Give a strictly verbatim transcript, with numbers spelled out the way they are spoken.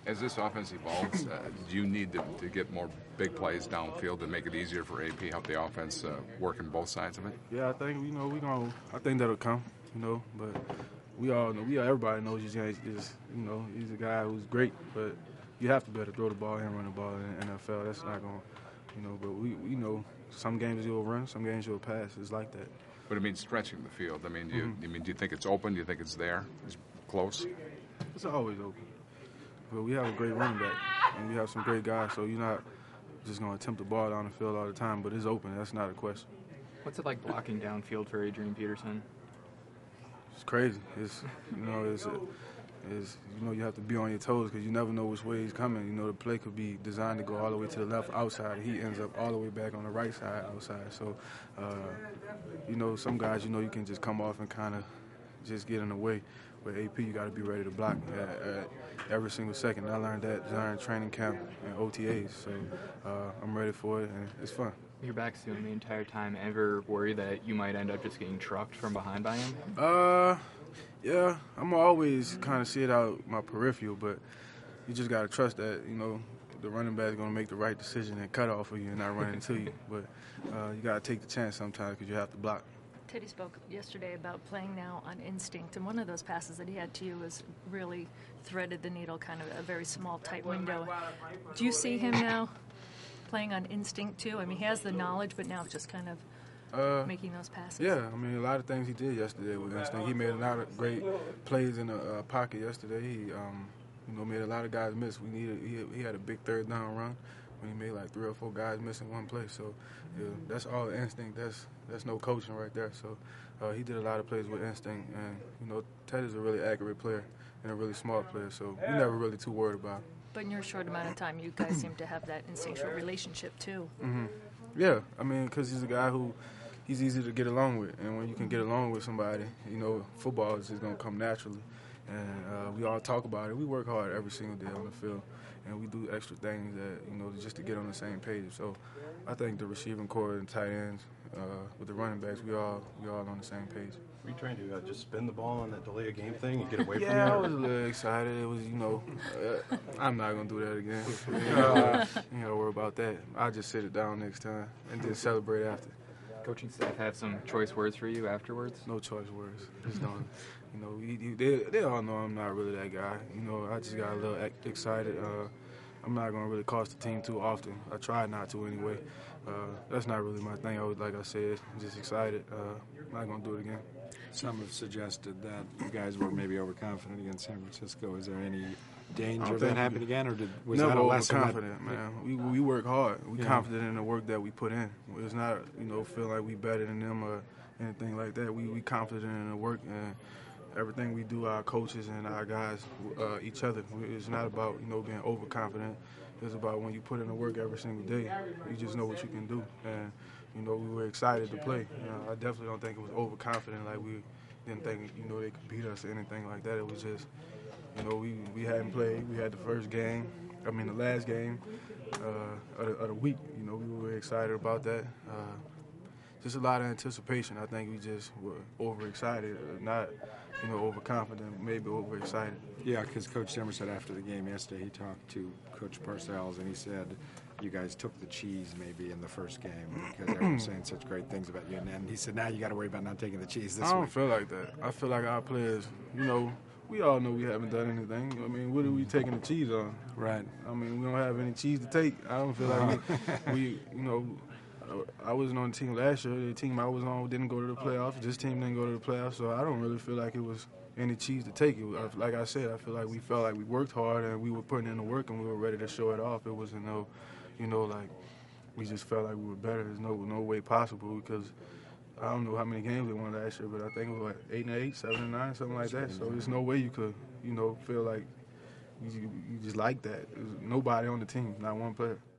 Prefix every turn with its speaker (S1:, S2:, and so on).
S1: As this offense evolves, uh, do you need to, to get more big plays downfield to make it easier for A P, help the offense uh, work in both sides of it?
S2: Yeah, I think you know we gonna. I think that'll come. You know, but we all know. We everybody knows he's is you know he's a guy who's great, but you have to be able to throw the ball and run the ball in the N F L. That's not going. You know, but we we know some games you'll run, some games you'll pass. It's like that.
S1: But it means stretching the field. I mean, do you,
S2: Mm-hmm.
S1: you mean do you think it's open? Do you think it's there? It's close?
S2: It's always open. But we have a great running back, and we have some great guys, so you're not just going to attempt the ball down the field all the time, but it's open. That's not a question.
S3: What's it like blocking downfield for Adrian Peterson?
S2: It's crazy. It's, you know, it's, it's you know, you have to be on your toes because you never know which way he's coming. You know, the play could be designed to go all the way to the left outside. He ends up all the way back on the right side outside. So, uh, you know, some guys, you know, you can just come off and kind of just get in the way. With A P, you got to be ready to block at, at every single second. I learned that during training camp and O T As, so uh, I'm ready for it, and it's fun.
S3: Your back's doing the entire time. Ever worry that you might end up just getting trucked from behind by him?
S2: Uh, yeah, I'm always kind of see it out my peripheral, but you just got to trust that, you know, the running back is going to make the right decision and cut off of you and not run into you. But uh, you got to take the chance sometimes because you have to block.
S4: Teddy spoke yesterday about playing now on instinct, and one of those passes that he had to you was really threaded the needle, kind of a very small, tight window. Do you see him now playing on instinct too? I mean, he has the knowledge, but now it's just kind of uh, making those passes.
S2: Yeah, I mean, a lot of things he did yesterday with instinct. He made a lot of great plays in the uh, pocket yesterday. He, um, you know, made a lot of guys miss. We needed. He, he had a big third down run when he made like three or four guys miss in one play. So, yeah, that's all instinct. That's that's no coaching right there. So, uh, he did a lot of plays with instinct, and you know, Ted is a really accurate player and a really smart player. So, we never really too worried about him.
S4: But in your short amount of time, you guys seem to have that instinctual relationship too.
S2: Mm-hmm. Yeah, I mean, because he's a guy who he's easy to get along with, and when you can get along with somebody, you know, football is just gonna come naturally. And uh, we all talk about it. We work hard every single day on the field, and we do extra things that, you know, just to get on the same page. So I think the receiving core and tight ends, uh, with the running backs, we all we all on the same page.
S5: Were you trying to uh, just spin the ball on that delay of game thing and get away from
S2: yeah,
S5: it?
S2: I was a little excited. It was, you know, uh, I'm not going to do that again. You know, uh, you got to worry about that. I'll just sit it down next time and then celebrate after.
S3: Coaching staff have some choice words for you afterwards?
S2: No choice words. Just don't. You know, you, you, they they all know I'm not really that guy. You know, I just got a little excited. Uh, I'm not gonna really cost the team too often. I try not to anyway. Uh, that's not really my thing. I was, like I said, just excited. Uh, I'm not gonna do it again.
S6: Some have suggested that you guys were maybe overconfident against San Francisco. Is there any danger of that happening again, or did, was
S2: never
S6: that a lesson?
S2: Overconfident, man. We we work hard. We yeah. confident in the work that we put in. It's not, you know, feel like we better than them or anything like that. We we confident in the work and everything we do. Our coaches and our guys, uh, each other. It's not about, you know, being overconfident. It's about when you put in the work every single day, you just know what you can do. And you know, we were excited to play. You know, I definitely don't think it was overconfident. Like we didn't think, you know, they could beat us or anything like that. It was just, you know, we, we hadn't played. We had the first game, I mean the last game uh, of, the, of the week. You know, we were excited about that. Uh, just a lot of anticipation. I think we just were overexcited, not, you know, overconfident, maybe overexcited.
S6: Yeah, because Coach Zimmer said after the game yesterday, he talked to Coach Parcells, and he said you guys took the cheese maybe in the first game because everyone was saying such great things about you. And then he said, now you got to worry about not taking the cheese this
S2: I don't
S6: week.
S2: feel like that. I feel like our players, you know, we all know we haven't done anything. I mean, what are we taking the cheese on?
S6: Right.
S2: I mean, we don't have any cheese to take. I don't feel like we, we, you know, I wasn't on the team last year. The team I was on didn't go to the playoffs. This team didn't go to the playoffs, so I don't really feel like it was any cheese to take. It was, like I said, I feel like we felt like we worked hard and we were putting in the work and we were ready to show it off. It wasn't no, you know, like we just felt like we were better. There's no no way possible because I don't know how many games we won last year, but I think it was like eight and eight, seven and nine, something like that. So there's no way you could, you know, feel like you, you just like that. There's nobody on the team, not one player.